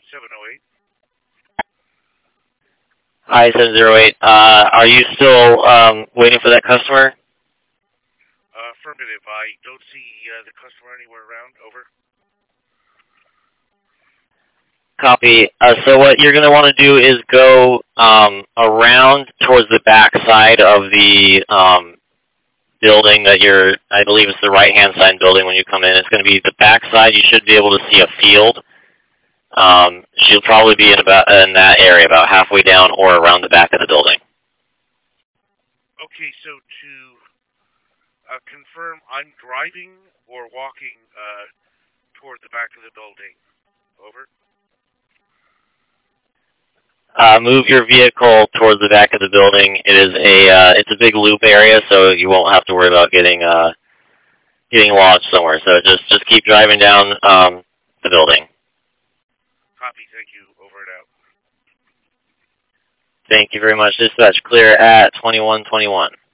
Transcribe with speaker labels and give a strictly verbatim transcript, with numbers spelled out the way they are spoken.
Speaker 1: seven oh eight.
Speaker 2: Hi, seven zero eight. Uh, are you still um, waiting for that customer?
Speaker 1: Uh, affirmative. I don't see uh, the customer anywhere around. Over.
Speaker 2: Copy. Uh, so what you're going to want to do is go um, around towards the back side of the um, building that you're, I believe it's the right-hand side building when you come in. It's going to be the back side. You should be able to see a field. Um, she'll probably be in about in that area, about halfway down or around the back of the building.
Speaker 1: Okay, so to uh, confirm, I'm driving or walking uh, toward the back of the building. Over.
Speaker 2: Uh, move your vehicle towards the back of the building. It is a uh, it's a big loop area, so you won't have to worry about getting uh, getting lost somewhere. So just just keep driving down um, the building.
Speaker 1: Copy. Thank you. Over and out.
Speaker 2: Thank you very much. Dispatch clear at twenty-one twenty-one.